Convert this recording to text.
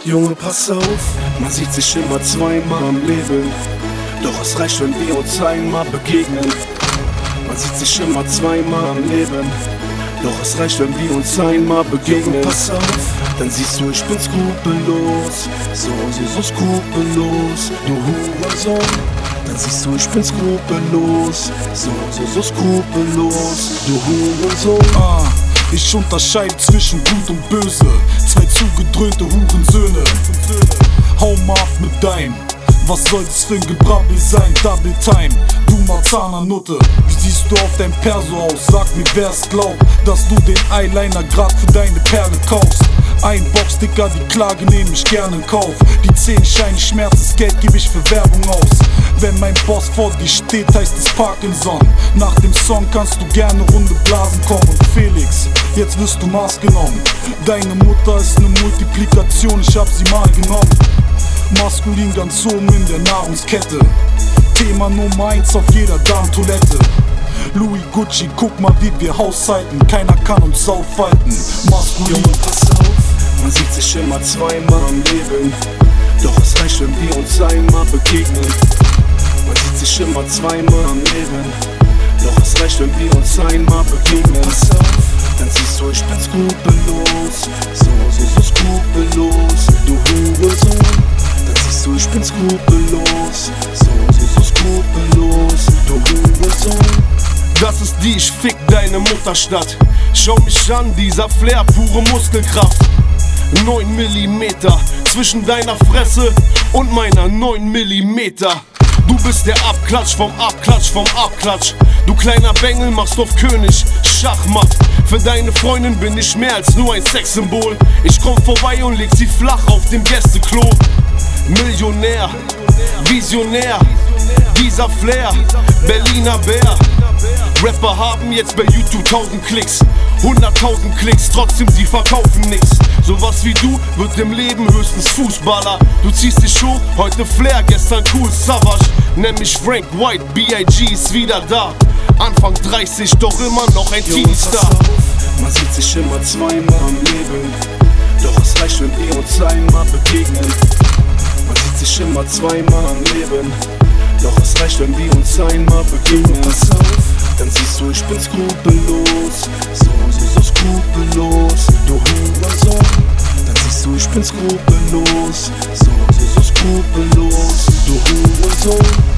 Junge, pass auf, man sieht sich immer zweimal im Leben. Doch es reicht, wenn wir uns einmal begegnen. Man sieht sich immer zweimal im Leben. Doch es reicht, wenn wir uns einmal begegnen. Junge, pass auf, dann siehst du, ich bin skrupellos. So skrupellos, du Hurensohn. Dann siehst du, ich bin skrupellos. So skrupellos, du Hurensohn. Ich unterscheide zwischen Gut und Böse, zwei zugedröhnte Hurensöhne. Hau mal ab mit deinem, was soll's für ein Gebrabbel sein? Double Time, du Marzahner-Nutte. Wie siehst du auf dein Perso aus? Sag mir, wer's glaubt, dass du den Eyeliner grad für deine Perle kaufst. Ein Boxsticker, die Klage nehm ich gerne in Kauf. Die 10 Scheine Schmerz, das Geld geb ich für Werbung aus. Wenn mein Boss vor dir steht, heißt es Parkinson. Nach dem Song kannst du gerne Runde blasen kommen. Und Felix, jetzt wirst du Maß genommen. Deine Mutter ist ne Multiplikation, ich hab sie mal genommen. Maskulin ganz oben in der Nahrungskette. Thema Nummer 1 auf jeder Darmtoilette. Louis Gucci, guck mal wie wir haushalten. Keiner kann uns aufhalten. Maskulin. Junge, pass auf, man sieht sich immer zweimal im Leben. Doch es reicht, wenn wir uns einmal begegnen. Man sieht sich immer zweimal im Leben. Doch es reicht, wenn wir uns einmal begegnen. Pass auf, dann siehst du, ich bin skrupellos. So skrupellos, du Hurensohn. Dann siehst du, ich bin skrupellos. So skrupellos, du Hurensohn. Das ist die Ich fick deine Mutterstadt. Schau mich an, dieser Flair, pure Muskelkraft. 9 Millimeter zwischen deiner Fresse und meiner 9 Millimeter. Du bist der Abklatsch vom Abklatsch vom Abklatsch. Du kleiner Bengel machst auf König Schachmatt. Für deine Freundin bin ich mehr als nur ein Sexsymbol. Ich komm vorbei und leg sie flach auf dem Gästeklo. Millionär, Visionär, dieser Flair, Berliner Bär. Rapper haben jetzt bei YouTube 1000 Klicks, 100.000 Klicks, trotzdem sie verkaufen nix. Sowas wie du wird im Leben höchstens Fußballer. Du ziehst dich hoch, heute Flair, gestern Cool Savage. Nenn mich Frank White, B.I.G. ist wieder da. Anfang 30, doch immer noch ein Teenie-Star. Man sieht sich immer zweimal im Leben. Doch es reicht, wenn wir uns einmal begegnen. Man sieht sich immer zweimal im Leben. Doch es reicht, wenn wir uns einmal begegnen. Pass auf, dann siehst du, ich bin skrupellos. So skrupellos, du Hurensohn. Dann siehst du, ich bin skrupellos. So skrupellos, du Hurensohn.